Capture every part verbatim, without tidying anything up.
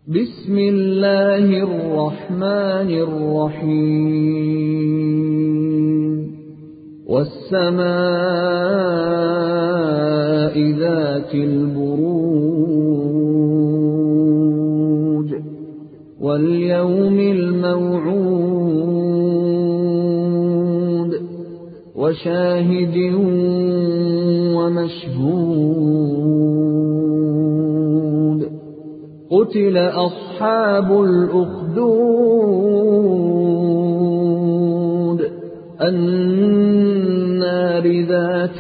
بسم الله الرحمن الرحيم والسماء ذات البروج واليوم الموعود وشاهد ومشهود قتل أصحاب الأخدود النار ذات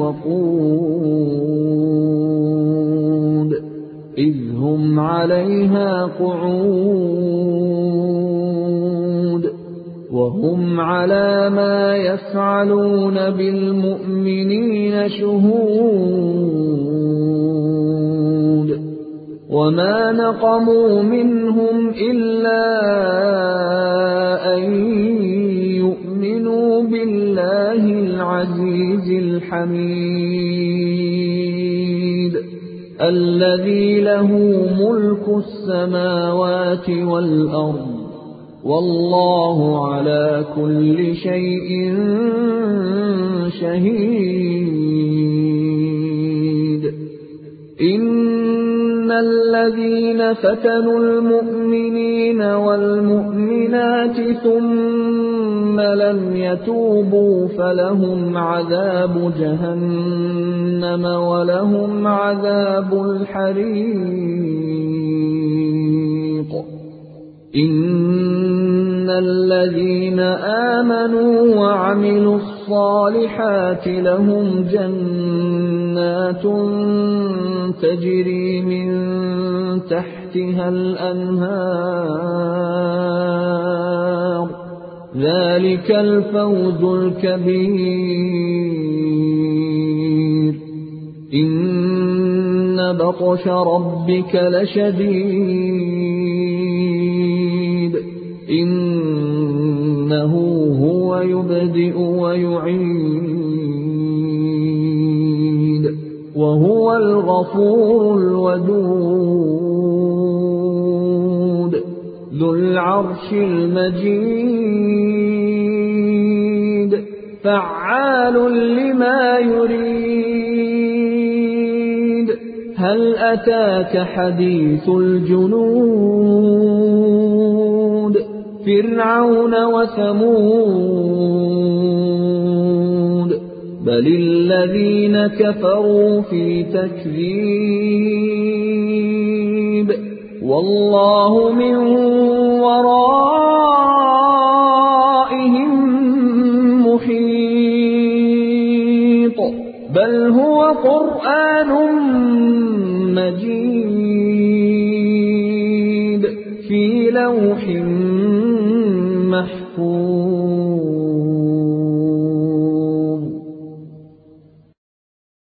الوقود إذ هم عليها قعود وهم على ما يفعلون بالمؤمنين شهود وما نقموا منهم إلا أن يؤمنوا بالله العزيز الحميد الذي له ملك السماوات والأرض والله على كل شيء شهيد. إن الذين فتنوا المؤمنين والمؤمنات ثم لم يتوبوا فلهم عذاب جهنم ولهم عذاب الحريق. إن الذين آمنوا وعملوا الصالحات لهم جنات تجري من تحتها الأنهار ذلك الفوز الكبير. إن بطش ربك لشديد إنه هو يبدئ ويعيد وهو الغفور الودود ذو العرش المجيد فعال لما يريد. هل أتاك حديث الجنود فرعون وثمود بل الذين كفروا في تكذيب والله من ورائهم محيط بل هو قرآن مجيد في لوح